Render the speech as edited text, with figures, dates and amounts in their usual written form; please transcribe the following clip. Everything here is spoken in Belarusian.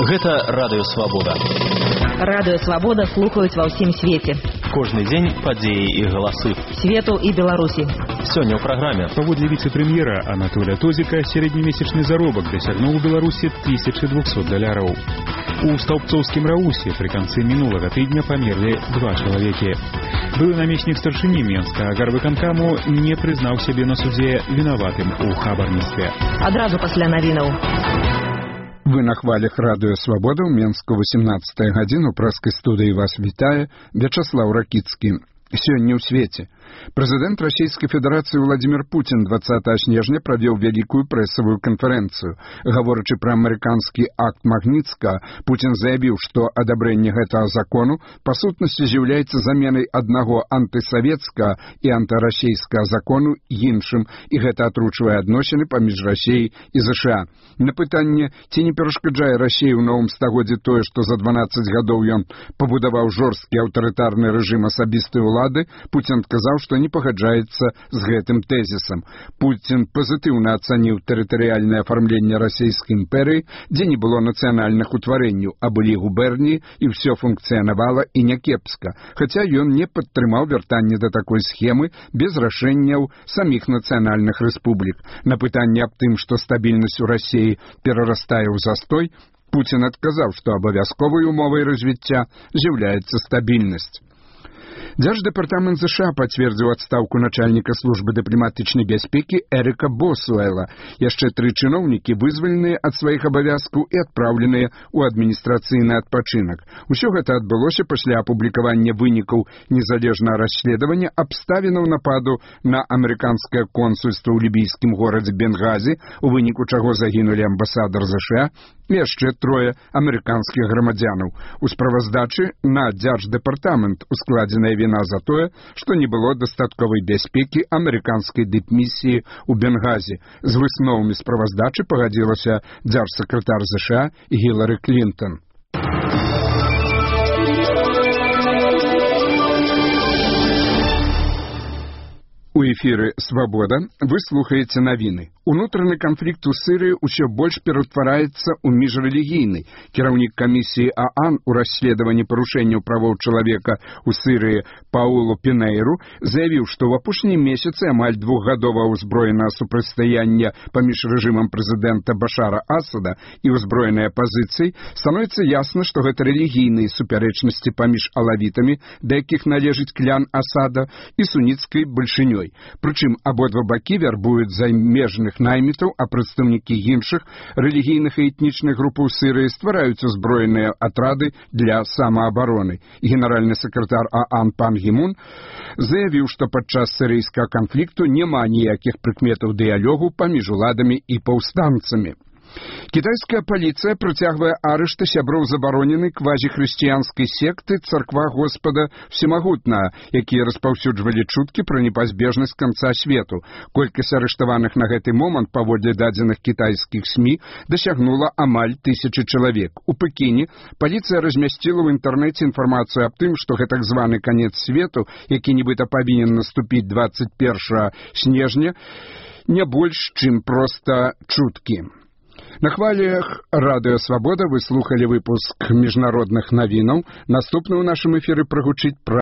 Гэта Радыё Свабода. Радыё Свабода слухаюць ва ўсім свеце. Кожны дзень падзеі і галасы Свету і Беларусі. Сёння ў праграме. Паводле віцэ-прэм'ера Анатолія Тозіка сярэднемесячны заробак дасягнуў у Беларусі $1200. У Стаўбцоўскім Раусе пры канцы мінулага тыдня памерлі 2 чалавекі. Былы намеснік старшыні Менскага гарвыканкаму не прызнаў сябе на судзе вінаватым у хабарніцтве. Адразу пасля навінаў. Вы на хвалях Радыё Свабода ў Менску 18 гадзіну прэскай студыі вас вітае Вячаслаў Ракіцкі. Сёння ў свеце. Прэзідэнт Расійскай Федэрацыі Владзімір Пуцін 20 снежня правёў вялікую прэсавую канферэнцыю. Гаворачы пра амерыканскі акт Магніцкага, Пуцін заявіў, што адабрэнне гэтага закону па сутнасці з'яўляецца заменай аднаго антысавецкага і антырасійскага закону іншым, і гэта атручвае адносіны паміж Расіяй і ЗША. На пытанне, ці не перашкаджае Расіі ў новым стагоддзі тое, што за 12 гадоў ён пабудаваў жорсткі аўтарытарны рэжым асабістай улады, Пуцін адказаў, што не пагаджаецца з гэтым тэзісам. Пуцін пазітыўна ацаніў тэрытарыяльнае афармленне расійскай імперыі, дзе не было нацыянальных утварэнняў, а былі губерніі, і ўсё функцыянавала і някепска, хаця ён не падтрымаў вяртанне да такой схемы без рашэнняў саміх нацыянальных рэспублік. На пытанне аб тым, што стабільнасць у Расіі перарастае ў застой, Пуцін адказаў, што абавязковай умовай развіцця з'яўляецца стабільнасць. Дзярждэпартамент ЗША пацвердзіў адстаўку начальніка службы дыпламатычнай бяспекі Эрыка Босуэла. Яшчэ 3 чыноўнікі вызваленыя ад сваіх абавязкаў і адпраўленыя ў адміністрацыйны адпачынак. Усё гэта адбылося пасля апублікавання вынікаў незалежнага расследавання абставінаў нападу на амерыканскае консульства ў лібійскім горадзе Бенгазі, у выніку чаго загінулі амбасадар ЗША і яшчэ 3 амерыканскіх грамадзянаў. У справаздачы на дзярждэпартамент ускладзеная віна за тое, што не было дастатковай бяспекі амерыканскай дыпмісіі ў Бенгазі. З высновамі справаздачы пагадзілася дзяржсакратар ЗША Гілары Клінтон. У эфіры «Свабода» вы слухаеце навіны. Унутраны канфлікт у Сірыі ўсё больш ператвараецца ў міжрэлігійны. Кіраўнік камісіі ААН у расследаванні парушэнняў правоў чалавека ў Сірыі Паулу Пінейру заявіў, што ў апошнія месяцы амаль 2-гадовае ўзброенае супрацьстаянне паміж рэжымам прэзідэнта Башара Асада і ўзброенай апазіцыяй становіцца ясна, што гэта рэлігійныя супярэчнасці паміж алавітамі, да якіх належыць клян Асада, і суніцкай бальшынёй. Прычым абодва бакі вярбуюць замежных наймітаў, а прадстаўнікі іншых рэлігійных і этнічных групаў Сірыі ствараюць узброеныя атрады для самаабароны. Генеральны сакратар ААН пан Гімун заявіў, што падчас сірыйскага канфлікту няма ніякіх прыкметаў дыялогу паміж уладамі і паўстанцамі. Кітайская паліцыя працягвае арышты сяброў забароненай квазіхрысціянскай секты «Царква Господа Всемагутнага», якія распаўсюджвалі чуткі пра непазбежнасць канца свету. Колькасць арыштаваных на гэты момант, паводле дадзеных кітайскіх СМІ, дасягнула амаль 1000 чалавек. У Пекіне паліцыя размясціла ў інтэрнэце інфармацыю аб тым, што гэтак званы канец свету, які нібыта павінен наступіць 21 снежня, не больш, чым проста чуткі. На хвалях Радыё Свабода вы слухалі выпуск міжнародных навінаў. Наступны ў нашым эфіры прагучыць пра